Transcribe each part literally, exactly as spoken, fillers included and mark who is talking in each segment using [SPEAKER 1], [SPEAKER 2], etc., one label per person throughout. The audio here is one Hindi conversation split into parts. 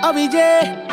[SPEAKER 1] अभिजे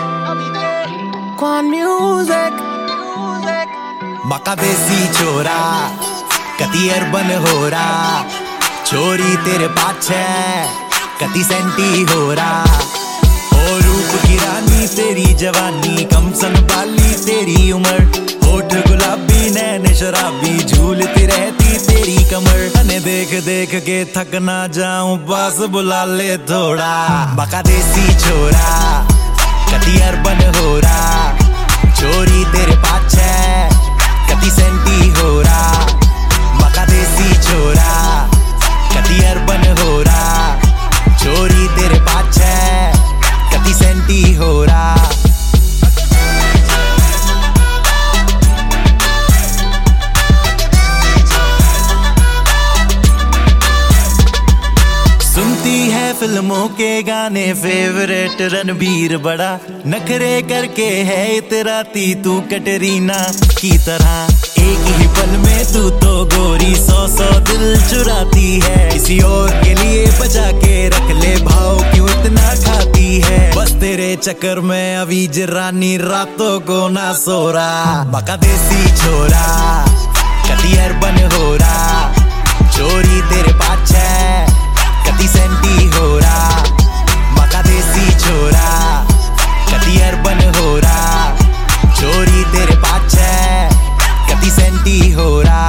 [SPEAKER 1] Quan Music
[SPEAKER 2] मका देसी छोरा कती अर्बन हो रहा, छोरी तेरे पाछे कती सेंटी हो रहा। ओ रूप की रानी तेरी जवानी, कम सन बाली तेरी उम्र, होठ गुलाबी नैन शराबी, झूलती रहती तेरी कमर। अने देख देख के थक ना जाऊं, बस बुला ले थोड़ा। मका देसी छोरा कती अर्बन हो रहा, छोरी तेरे पाछे कती सेंटी हो रहा। मका देसी छोरा कती अर्बन हो रहा, छोरी तेरे पाछे कती सेंटी हो रहा। सुनती है फिल्मों के गाने, फेवरेट रणबीर बड़ा, नखरे करके है इतराती तू कटरीना की तरह। एक ही पल में तू तो गोरी सौ सौ दिल चुराती है, किसी और के लिए बचा के रख ले भाव क्यों इतना खाती है। बस तेरे चक्कर में अवीज रानी रातों को ना सो रहा। मका देसी छोरा कती अर्बन हो रहा, चोरी तेरे पाछे कती सेंटी हो रहा। मका देसी छोरा कती अर्बन हो रहा, चोरी तेरे पाछे कती सेंटी हो रहा।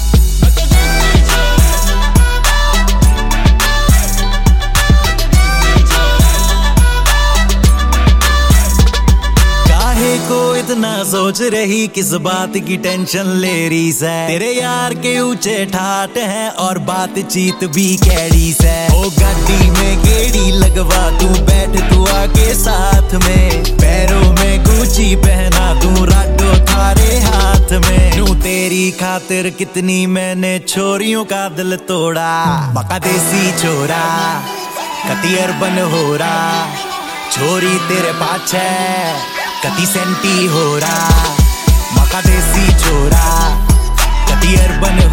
[SPEAKER 2] काहे को इतना सोच रही, किस बात की टेंशन ले रही से। तेरे यार के ऊंचे ठाट हैं और बातचीत भी कैडी से। ओ गाड़ी में गेड़ी लगवा तू, बैठ तू आके साथ में, पैरों में गुची पहना तू, राडो थारे हाथ में। नू तेरी खातिर कितनी मैंने छोरियों का दिल तोड़ा। मका देसी छोरा कती अर्बन हो रहा, छोरी तेरे पाछे कती सेंटी हो रहा। मका देसी छोरा कती अर्बन